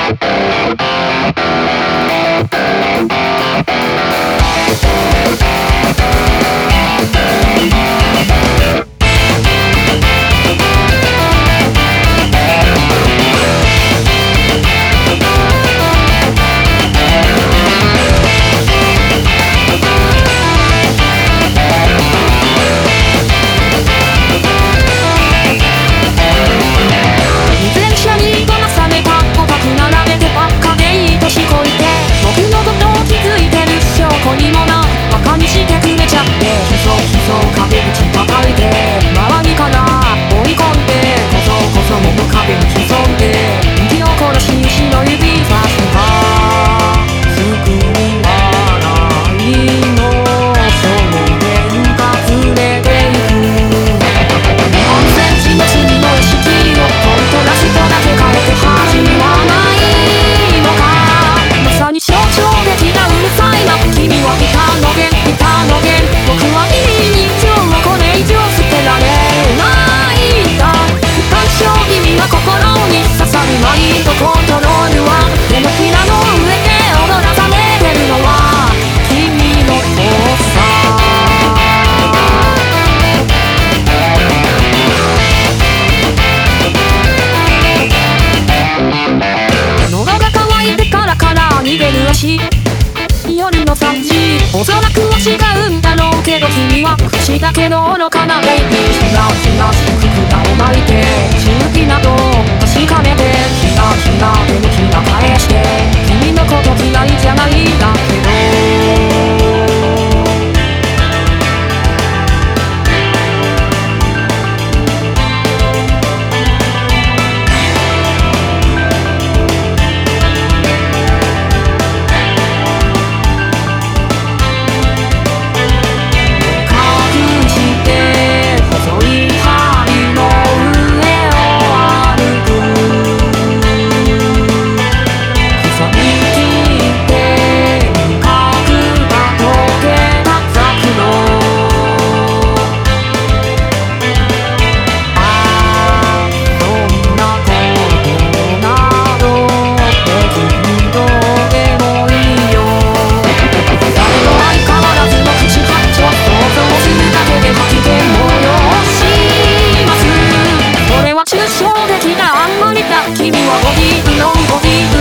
夜の3時、おそらくは違うんだろうけど、君は口だけの愚かなベイビー。ひらひら低く札を巻いて、忠義など確かめて、ひらひらでもひら返して、君のこと嫌いじゃないんだけど、君はボディのボディ